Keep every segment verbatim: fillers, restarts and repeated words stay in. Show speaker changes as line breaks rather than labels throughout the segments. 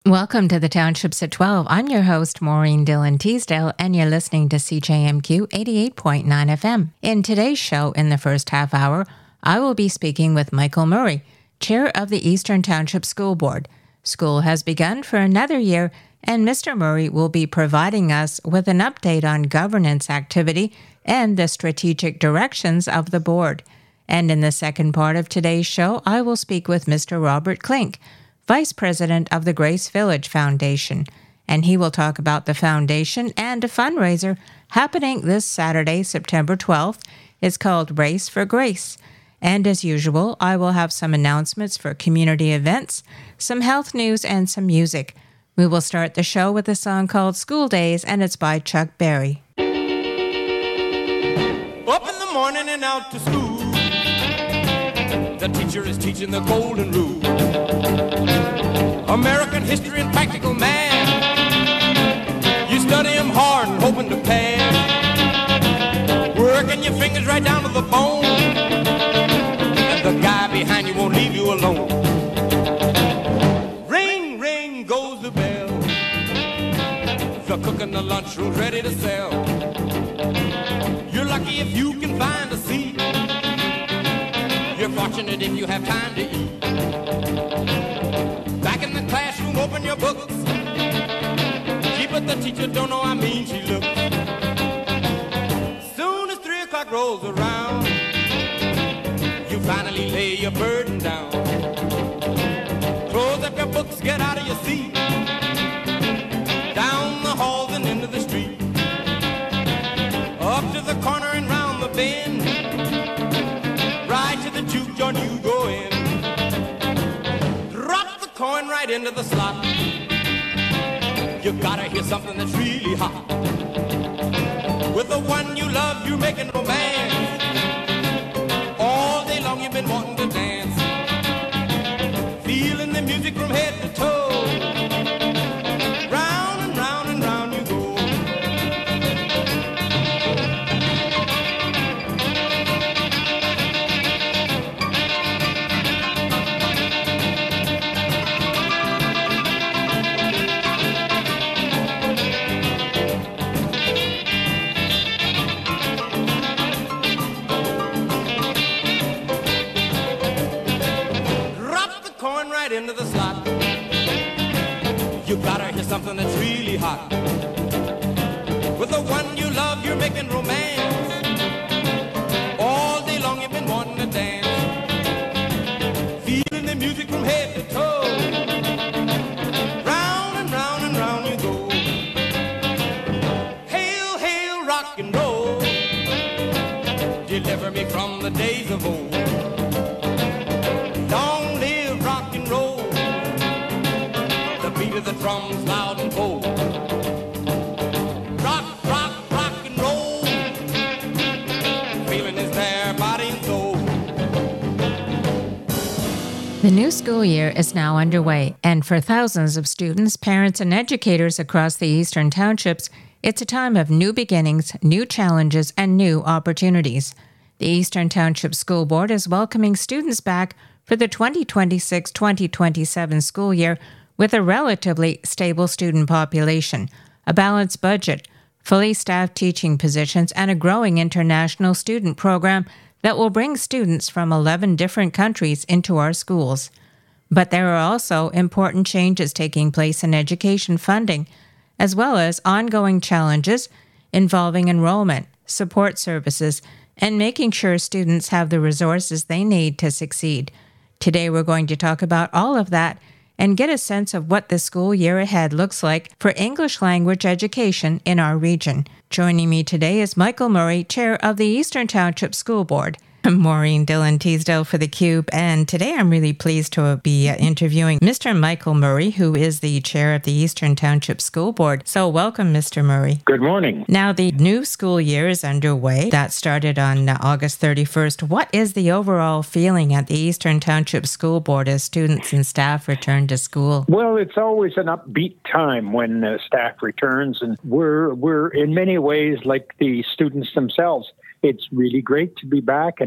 Welcome to the Townships at twelve. I'm your host, Maureen Dillon Teasdale, and you're listening to C J M Q eighty-eight point nine F M. In today's show, in the first half hour, I will be speaking with Michael Murray, Chair of the Eastern Township School Board. School has begun for another year, and Mister Murray will be providing us with an update on governance activity and the strategic directions of the board. And in the second part of today's show, I will speak with Mister Robert Klink, Vice President of the Grace Village Foundation, and he will talk about the foundation and a fundraiser happening this Saturday, September twelfth. It's called Race for Grace. And as usual, I will have some announcements for community events, some health news, and some music. We will start the show with a song called School Days, and it's by Chuck Berry.
Up in the morning and out to school, the teacher is teaching the golden rule. American history and practical math, you study them hard and hoping to pass. Working your fingers right down to the bone, and the guy behind you won't leave you alone. Ring, ring goes the bell, the cook in the lunchroom's ready to sell. You're lucky if you can find a seat, you're fortunate if you have time to eat. Back in the classroom, open your books. Gee, but the teacher don't know how mean she looks. Soon as three o'clock rolls around, you finally lay your burden down. Close up your books, get out of your seat, down the halls and into the street, up to the corner and round the bend, right to the juke joint you go in. Drop the coin right into the slot. You gotta hear something that's really hot. With the one you love, you're making romance. All day long you've been wanting to dance, feeling the music from head to toe. Round and round and round you go. Right into the slot. You gotta hear something that's really hot. With the one you love, you're making romance. All day long you've been wanting to dance, feeling the music from head to toe. Round and round and round you go. Hail, hail, rock and roll, deliver me from the days of old. Long live rock and roll, the beat of the drums loud and bold. Rock, rock, rock and roll, feeling is there, body and soul.
The new school year is now underway, and for thousands of students, parents, and educators across the Eastern Townships, it's a time of new beginnings, new challenges, and new opportunities. The Eastern Township School Board is welcoming students back for the twenty twenty-six twenty twenty-seven school year with a relatively stable student population, a balanced budget, fully staffed teaching positions, and a growing international student program that will bring students from eleven different countries into our schools. But there are also important changes taking place in education funding, as well as ongoing challenges involving enrollment, support services, and making sure students have the resources they need to succeed. Today, we're going to talk about all of that and get a sense of what the school year ahead looks like for English language education in our region. Joining me today is Michael Murray, Chair of the Eastern Township School Board. I'm Maureen Dillon Teasdale for theCUBE, and today I'm really pleased to be uh, interviewing Mister Michael Murray, who is the Chair of the Eastern Township School Board. So welcome, Mister Murray.
Good morning.
Now, the new school year is underway. That started on uh, August thirty-first. What is the overall feeling at the Eastern Township School Board as students and staff return to school?
Well, it's always an upbeat time when uh, staff returns, and we're we're in many ways like the students themselves. It's really great to be back, and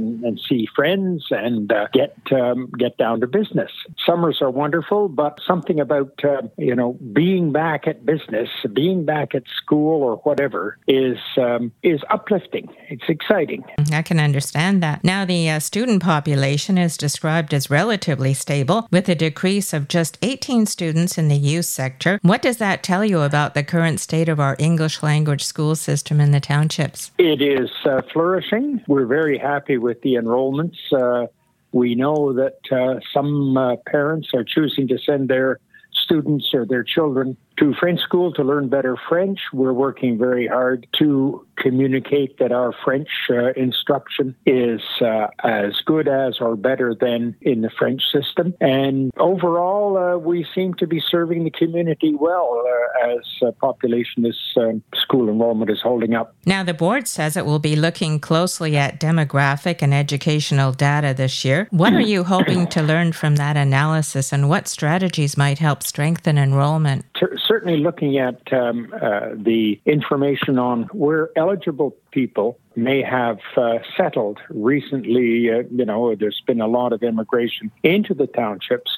and, and see friends and uh, get um, get down to business. Summers are wonderful, but something about uh, you know being back at business, being back at school or whatever is um, is uplifting. It's exciting.
I can understand that. Now, the uh, student population is described as relatively stable, with a decrease of just eighteen students in the youth sector. What does that tell you about the current state of our English language school system in the townships?
It is uh, flourishing. We're very happy with the enrollments. Uh, we know that uh, some uh, parents are choosing to send their students or their children to French school to learn better French. We're working very hard to communicate that our French uh, instruction is uh, as good as or better than in the French system. And overall, uh, we seem to be serving the community well uh, as uh, population is, uh, school enrollment is holding up.
Now, the board says it will be looking closely at demographic and educational data this year. What are you hoping to learn from that analysis, and what strategies might help strengthen enrollment?
Certainly looking at um, uh, the information on where eligible people may have uh, settled recently. Uh, you know, there's been a lot of immigration into the townships.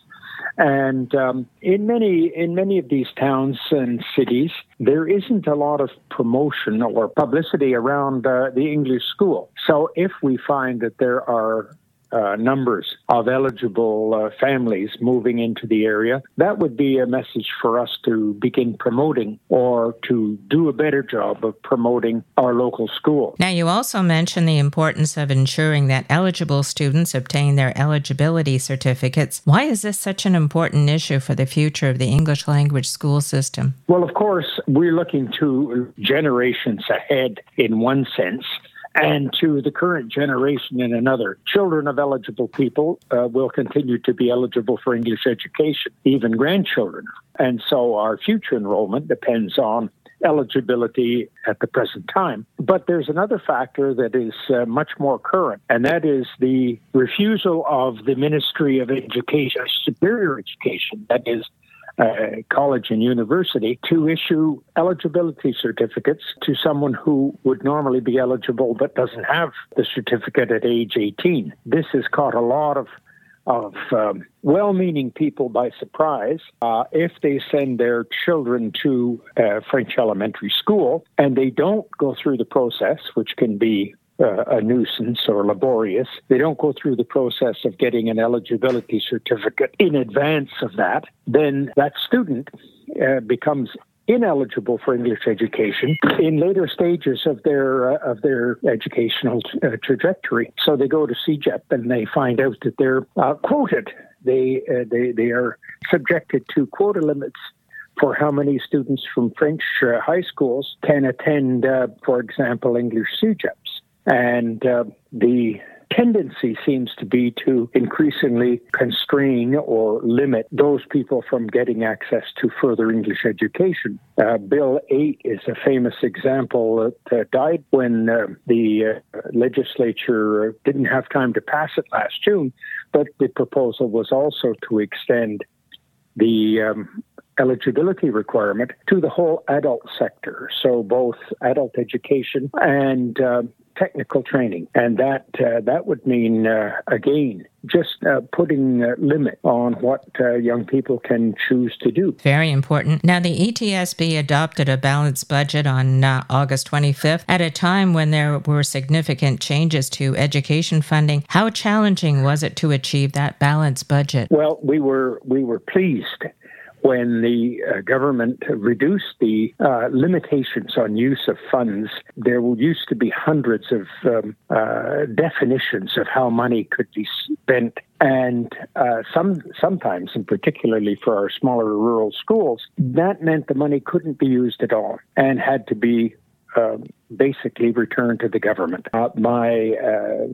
And um, in many in many of these towns and cities, there isn't a lot of promotion or publicity around uh, the English school. So if we find that there are Uh, numbers of eligible uh, families moving into the area, that would be a message for us to begin promoting or to do a better job of promoting our local school.
Now, you also mentioned the importance of ensuring that eligible students obtain their eligibility certificates. Why is this such an important issue for the future of the English language school system?
Well, of course, we're looking to generations ahead in one sense, and to the current generation in another. Children of eligible people uh, will continue to be eligible for English education, even grandchildren. And so our future enrollment depends on eligibility at the present time. But there's another factor that is uh, much more current, and that is the refusal of the Ministry of Education, Superior Education, that is, Uh, college and university, to issue eligibility certificates to someone who would normally be eligible but doesn't have the certificate at age eighteen. This has caught a lot of of um, well-meaning people by surprise. Uh, if they send their children to uh, French elementary school and they don't go through the process, which can be Uh, a nuisance or laborious, they don't go through the process of getting an eligibility certificate in advance of that, then that student uh, becomes ineligible for English education in later stages of their uh, of their educational uh, trajectory. So they go to C G E P and they find out that they're uh, quoted. They uh, they they are subjected to quota limits for how many students from French uh, high schools can attend, uh, for example, English C G E Ps. And uh, the tendency seems to be to increasingly constrain or limit those people from getting access to further English education. Uh, Bill eight is a famous example that uh, died when uh, the uh, legislature didn't have time to pass it last June, but the proposal was also to extend the um, eligibility requirement to the whole adult sector, so both adult education and uh, technical training. And that uh, that would mean, uh, again, just uh, putting a limit on what uh, young people can choose to do.
Very important. Now, the E T S B adopted a balanced budget on uh, August twenty-fifth at a time when there were significant changes to education funding. How challenging was it to achieve that balanced budget?
Well, we were we were pleased when the uh, government reduced the uh, limitations on use of funds. There used to be hundreds of um, uh, definitions of how money could be spent. And uh, some sometimes, and particularly for our smaller rural schools, that meant the money couldn't be used at all and had to be uh, basically returned to the government. Uh, by uh,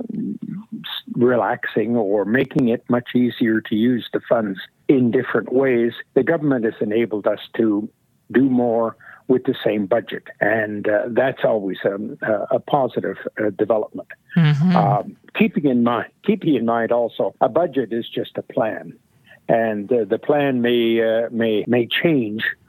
relaxing or making it much easier to use the funds in different ways, the government has enabled us to do more with the same budget. And uh, that's always um, a positive uh, development. Mm-hmm. Um, keeping in mind, keeping in mind also, a budget is just a plan. And uh, the plan may uh, may may change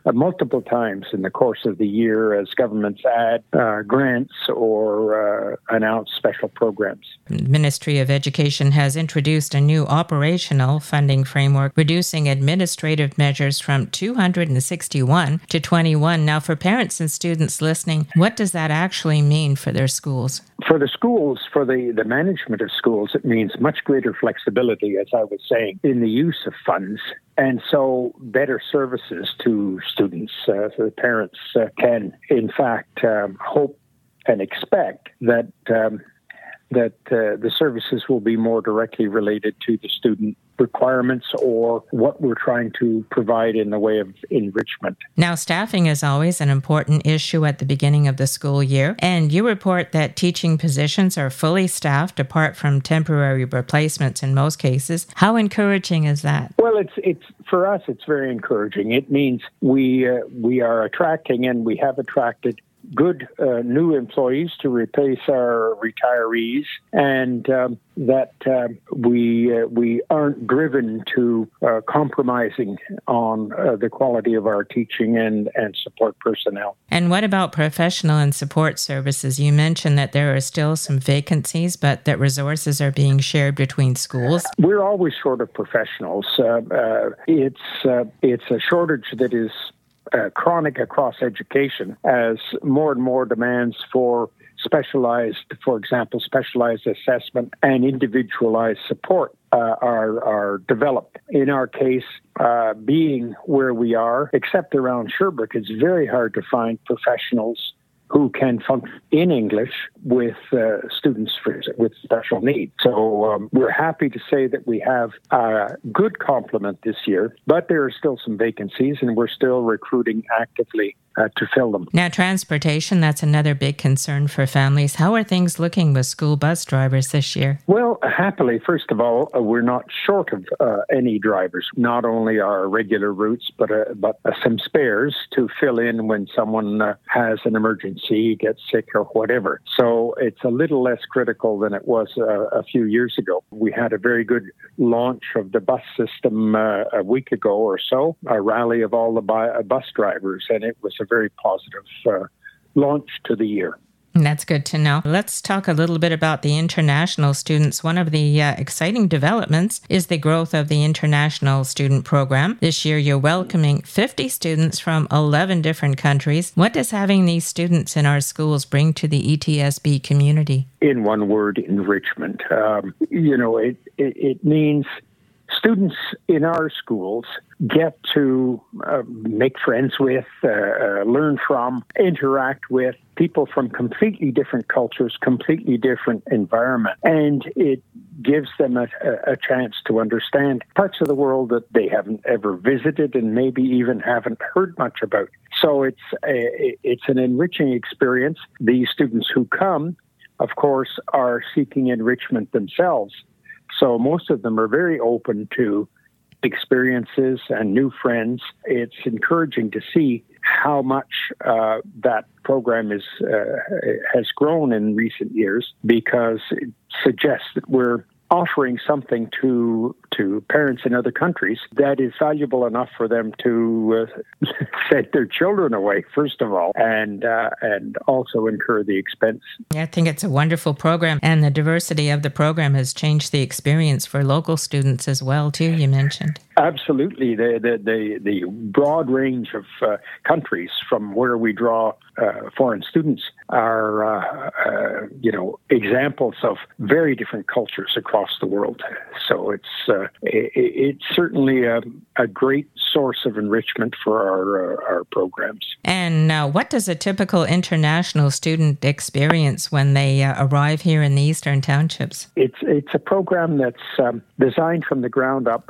uh, multiple times in the course of the year as governments add uh, grants or uh, announce special programs.
The Ministry of Education has introduced a new operational funding framework, reducing administrative measures from two hundred sixty-one to twenty-one. Now, for parents and students listening, what does that actually mean for their schools?
For the schools, for the, the management of schools, it means much greater flexibility, as I was saying, in the use of funds. And so better services to students. Uh, so the parents uh, can, in fact, um, hope and expect that um, that uh, the services will be more directly related to the student requirements or what we're trying to provide in the way of enrichment.
Now, staffing is always an important issue at the beginning of the school year, and you report that teaching positions are fully staffed apart from temporary replacements in most cases. How encouraging is that?
Well, it's it's for us, it's very encouraging. It means we uh, we are attracting and we have attracted good uh, new employees to replace our retirees, and um, that um, we uh, we aren't driven to uh, compromising on uh, the quality of our teaching and, and support personnel.
And what about professional and support services? You mentioned that there are still some vacancies, but that resources are being shared between schools.
We're always short of professionals. Uh, uh, it's uh, it's a shortage that is Uh, chronic across education as more and more demands for specialized, for example, specialized assessment and individualized support uh, are, are developed. In our case, uh, being where we are, except around Sherbrooke, it's very hard to find professionals who can function in English with uh, students for, with special needs. So um, we're happy to say that we have a good complement this year, but there are still some vacancies, and we're still recruiting actively uh, to fill them.
Now, transportation, that's another big concern for families. How are things looking with school bus drivers this year?
Well, happily, first of all, uh, we're not short of uh, any drivers, not only our regular routes, but uh, but uh, some spares to fill in when someone uh, has an emergency, gets sick or whatever. So it's a little less critical than it was uh, a few years ago. We had a very good launch of the bus system uh, a week ago or so, a rally of all the bu- uh, bus drivers, and it was a very positive uh, launch to the year.
That's good to know. Let's talk a little bit about the international students. One of the uh, exciting developments is the growth of the international student program. This year, you're welcoming fifty students from eleven different countries. What does having these students in our schools bring to the E T S B community?
In one word, enrichment. Um, you know, it, it, it means students in our schools get to uh, make friends with, uh, uh, learn from, interact with people from completely different cultures, completely different environment. And it gives them a, a chance to understand parts of the world that they haven't ever visited and maybe even haven't heard much about. So it's a, it's an enriching experience. These students who come, of course, are seeking enrichment themselves. So most of them are very open to experiences and new friends. It's encouraging to see how much uh, that program is uh, has grown in recent years, because it suggests that we're offering something to to parents in other countries that is valuable enough for them to uh, send their children away, first of all, and uh, and also incur the expense.
I think it's a wonderful program, and the diversity of the program has changed the experience for local students as well, too, you mentioned.
Absolutely. The the the, the broad range of uh, countries from where we draw uh, foreign students are, uh, uh, you know, examples of very different cultures across the world. So it's uh, it, it's certainly a, a great source of enrichment for our uh, our programs.
And uh, what does a typical international student experience when they uh, arrive here in the Eastern Townships?
It's it's a program that's um, designed from the ground up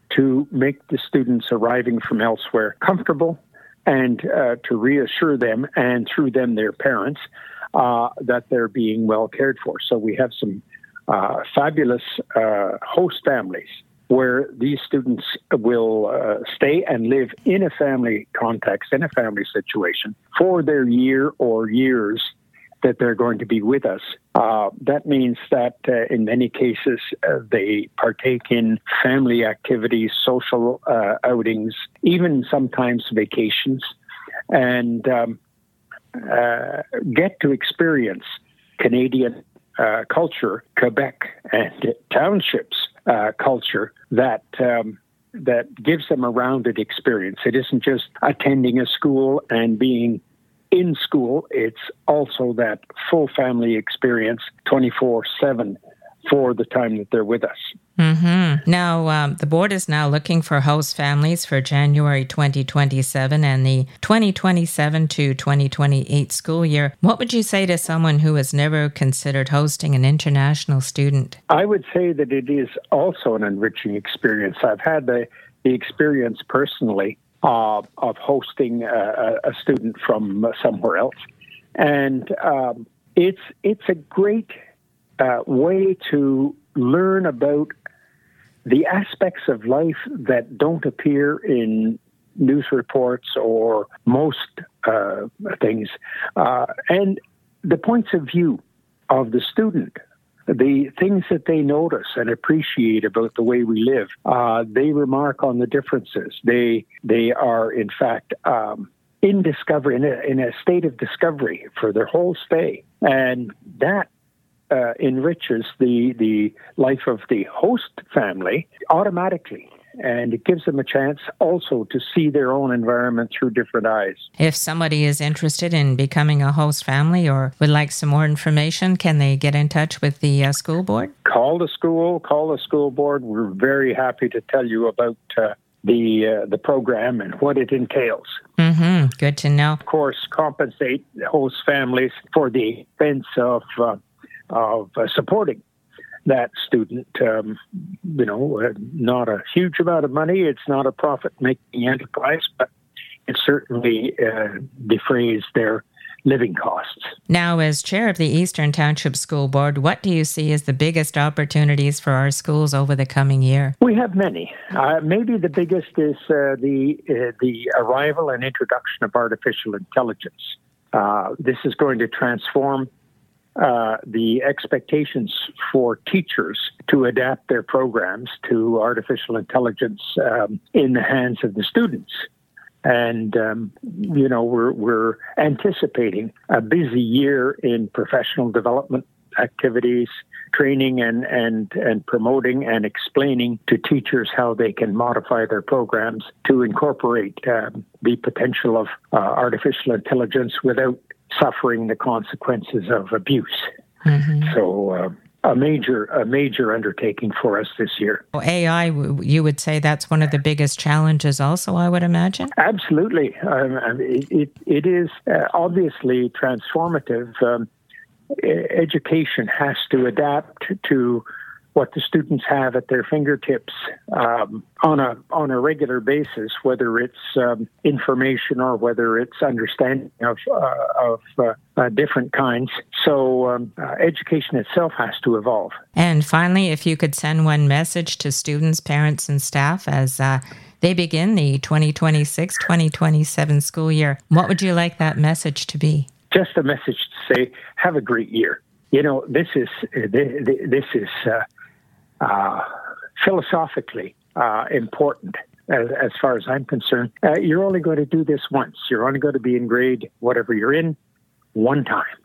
to make the students arriving from elsewhere comfortable, and uh, to reassure them, and through them their parents, uh, that they're being well cared for. So we have some uh, fabulous uh, host families where these students will uh, stay and live in a family context, in a family situation, for their year or years, that they're going to be with us. Uh, that means that uh, in many cases uh, they partake in family activities, social uh, outings, even sometimes vacations, and um, uh, get to experience Canadian uh, culture, Quebec and townships uh, culture that um, that gives them a rounded experience. It isn't just attending a school and being in school, it's also that full family experience twenty-four seven for the time that they're with us.
Mm-hmm. Now, um, the board is now looking for host families for January twenty twenty-seven and the twenty twenty-seven to twenty twenty-eight school year. What would you say to someone who has never considered hosting an international student?
I would say that it is also an enriching experience. I've had the, the experience personally Uh, of hosting a, a student from somewhere else, and um, it's it's a great uh, way to learn about the aspects of life that don't appear in news reports or most uh, things, uh, and the points of view of the student. The things that they notice and appreciate about the way we live, uh, they remark on the differences. They they are, in fact, um, in discovery, in a, in a state of discovery for their whole stay, and that uh, enriches the the life of the host family automatically. And it gives them a chance also to see their own environment through different eyes.
If somebody is interested in becoming a host family or would like some more information, can they get in touch with the uh, school board?
Call the school, call the school board. We're very happy to tell you about uh, the uh, the program and what it entails.
Mm-hmm. Good to know.
Of course, compensate host families for the expense of, uh, of uh, supporting that student. Um, you know, uh, not a huge amount of money. It's not a profit-making enterprise, but it certainly uh, defrays their living costs.
Now, as chair of the Eastern Township School Board, what do you see as the biggest opportunities for our schools over the coming year?
We have many. Uh, maybe the biggest is uh, the uh, the arrival and introduction of artificial intelligence. Uh, this is going to transform Uh, the expectations for teachers to adapt their programs to artificial intelligence um, in the hands of the students. And, um, you know, we're, we're anticipating a busy year in professional development activities, training and, and, and promoting and explaining to teachers how they can modify their programs to incorporate um, the potential of uh, artificial intelligence without suffering the consequences of abuse. Mm-hmm. So uh, a major a major undertaking for us this year.
A I, you would say that's one of the biggest challenges also, I would imagine?
Absolutely. Um, it, it, it is uh, obviously transformative. Um, education has to adapt to what the students have at their fingertips um, on a on a regular basis, whether it's um, information or whether it's understanding of uh, of uh, uh, different kinds. So um, uh, education itself has to evolve.
And finally, if you could send one message to students, parents, and staff as uh, they begin the twenty twenty-six twenty twenty-seven school year, what would you like that message to be?
Just a message to say, have a great year. You know, this is this is. Uh, Uh, philosophically uh, important as, as far as I'm concerned. Uh, you're only going to do this once. You're only going to be in grade whatever you're in one time.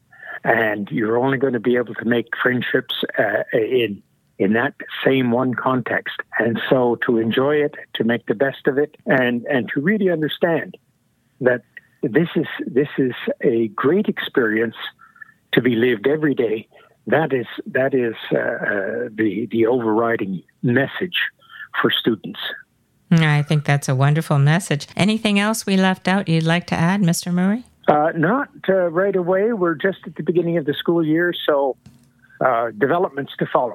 And you're only going to be able to make friendships uh, in in that same one context. And so to enjoy it, to make the best of it, and, and to really understand that this is this is a great experience to be lived every day. That is that is uh, uh, the the overriding message for students.
I think that's a wonderful message. Anything else we left out you'd like to add, Mister Murray?
Uh, not uh, right away. We're just at the beginning of the school year, so uh, developments to follow.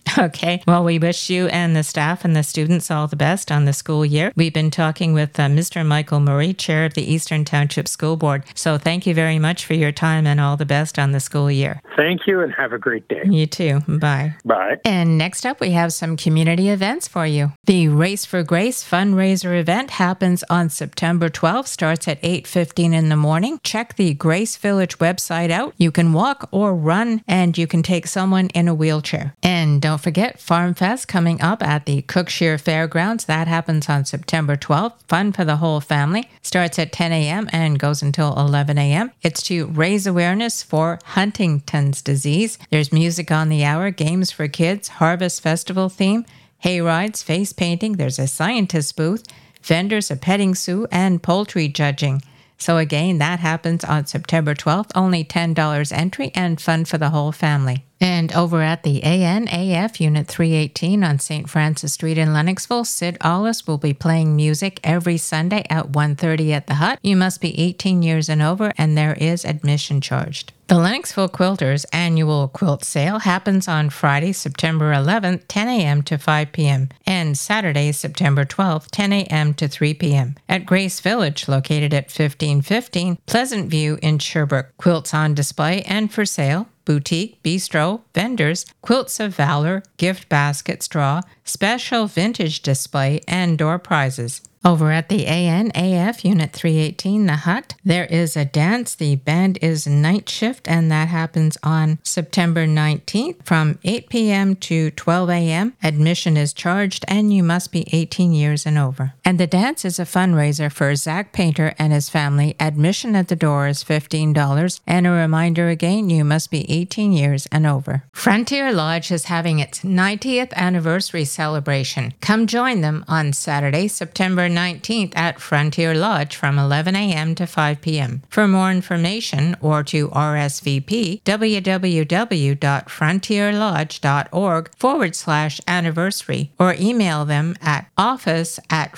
Okay. Well, we wish you and the staff and the students all the best on the school year. We've been talking with uh, Mister Michael Murray, Chair of the Eastern Township School Board. So thank you very much for your time and all the best on the school year.
Thank you and have a great day.
You too. Bye.
Bye.
And next up, we have some community events for you. The Race for Grace fundraiser event happens on September twelfth, starts at eight fifteen in the morning. Check the Grace Village website out. You can walk or run, and you can take someone in a wheelchair. And don't forget Farm Fest coming up at the Cookshire Fairgrounds. That happens on September twelfth. Fun for the whole family. Starts at ten a.m. and goes until eleven a.m. It's to raise awareness for Huntington's disease. There's music on the hour, games for kids, Harvest Festival theme, hay rides, face painting. There's a scientist booth, vendors, a petting zoo, and poultry judging. So again, that happens on September twelfth, only ten dollars entry and fun for the whole family. And over at the A N A F Unit three eighteen on Saint Francis Street in Lennoxville, Sid Allis will be playing music every Sunday at one thirty at the Hut. You must be eighteen years and over, and there is admission charged. The Lennoxville Quilters annual quilt sale happens on Friday, September eleventh, ten a.m. to five p.m. and Saturday, September twelfth, ten a.m. to three p.m. at Grace Village, located at fifteen fifteen Pleasant View in Sherbrooke. Quilts on display and for sale, boutique, bistro, vendors, Quilts of Valor, gift basket straw, special vintage display, and door prizes. Over at the A N A F Unit three eighteen, The Hut, there is a dance. The band is Night Shift, and that happens on September nineteenth from eight p.m. to twelve a.m. Admission is charged, and you must be eighteen years and over. And the dance is a fundraiser for Zach Painter and his family. Admission at the door is fifteen dollars, and a reminder again, you must be eighteen years and over. Frontier Lodge is having its ninetieth anniversary celebration. Come join them on Saturday, September nineteenth at Frontier Lodge from eleven a.m. to five p.m. For more information or to R S V P, www.frontierlodge.org forward slash anniversary or email them at office at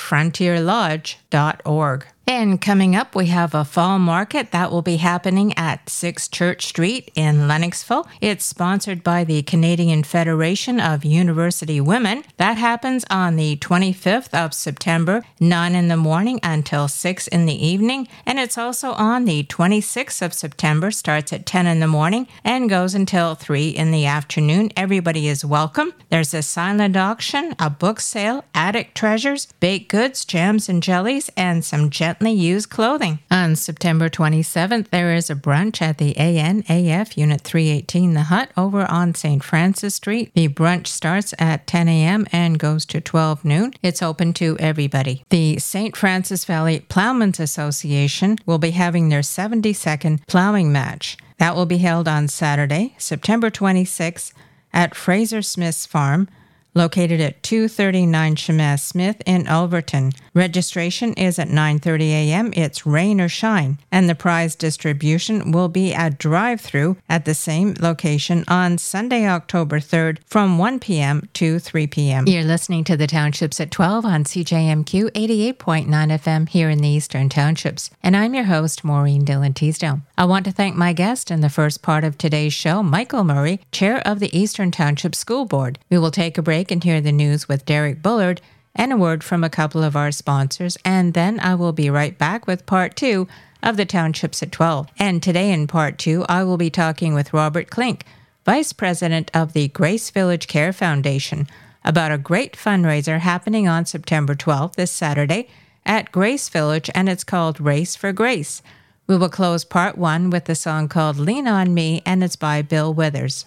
frontierlodge.org. And coming up, we have a fall market that will be happening at six Church Street in Lennoxville. It's sponsored by the Canadian Federation of University Women. That happens on the twenty-fifth of September, nine in the morning until six in the evening. And it's also on the twenty-sixth of September, starts at ten in the morning and goes until three in the afternoon. Everybody is welcome. There's a silent auction, a book sale, attic treasures, baked goods, jams and jellies, and some gently used clothing. On September twenty-seventh, there is a brunch at the A N A F Unit three eighteen, The Hut, over on Saint Francis Street. The brunch starts at ten a.m. and goes to twelve noon. It's open to everybody. The Saint Francis Valley Plowmen's Association will be having their seventy-second plowing match. That will be held on Saturday, September twenty-sixth, at Fraser Smith's Farm, located at two thirty-nine Chemas Smith in Ulverton. Registration is at nine thirty a.m. It's rain or shine, and the prize distribution will be at drive-through at the same location on Sunday, October third from one p.m. to three p.m. You're listening to the Townships at twelve on C J M Q eighty-eight point nine F M here in the Eastern Townships, and I'm your host, Maureen Dillon Teasdale. I want to thank my guest in the first part of today's show, Michael Murray, Chair of the Eastern Township School Board. We will take a break and hear the news with Derek Bullard and a word from a couple of our sponsors, and then I will be right back with part two of the Townships at twelve. And today in part two, I will be talking with Robert Klink, Vice President of the Grace Village Care Foundation, about a great fundraiser happening on September twelfth, this Saturday, at Grace Village, and it's called Race for Grace. We will close part one with a song called Lean on Me, and it's by Bill Withers.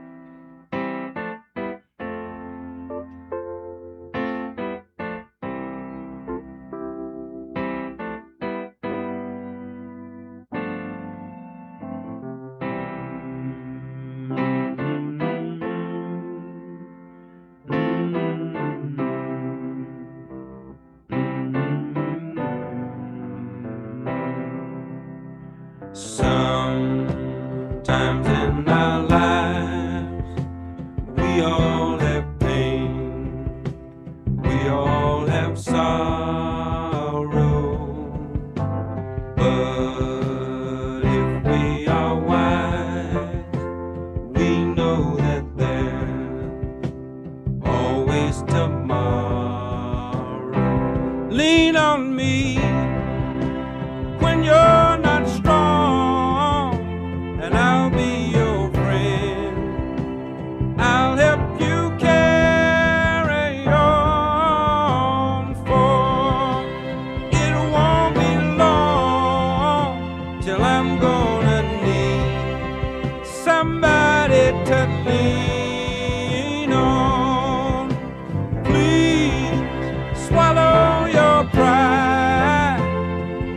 Sometimes in our lives we all have pain, we all have sorrow, but if we are wise, we know that there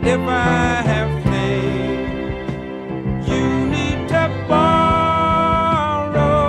if I have faith. You need to borrow,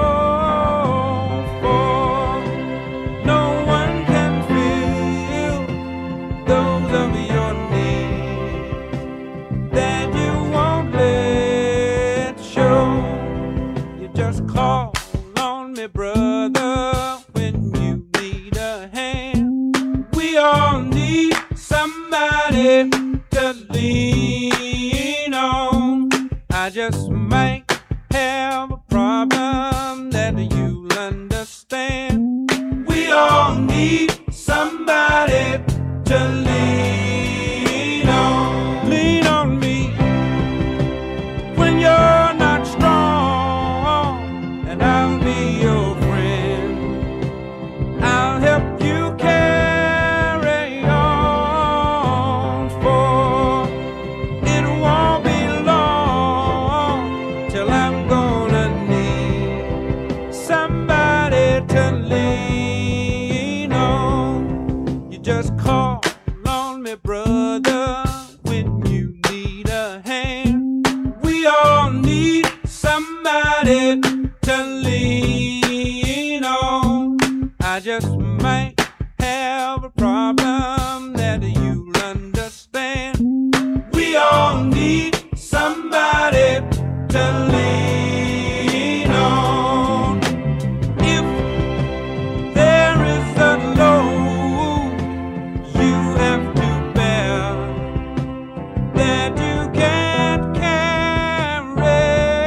for no one can fill those of your needs that you won't let show. You just call on me, brother, when you need a hand. We all need somebody to lean on. I just might have a problem that you'll understand. We all need somebody to lean on. Lean on me when you're not strong, and I'll be your friend. I'll help you carry on, for it won't be long till I'm gonna need somebody to lean on. You just call on me, brother, when you need a hand. We all need somebody to lean on. I just might have a problem that you'll understand. We all need somebody to lean on. If there is a load you have to bear that you can't carry,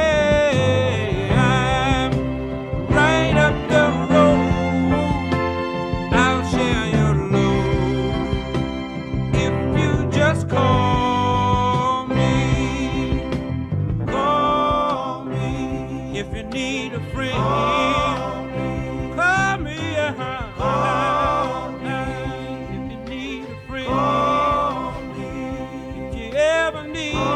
I'm right up the road. I'll share your load if you just call me. Call me if you need a friend. Call me, uh-huh. If you need a friend. If you ever need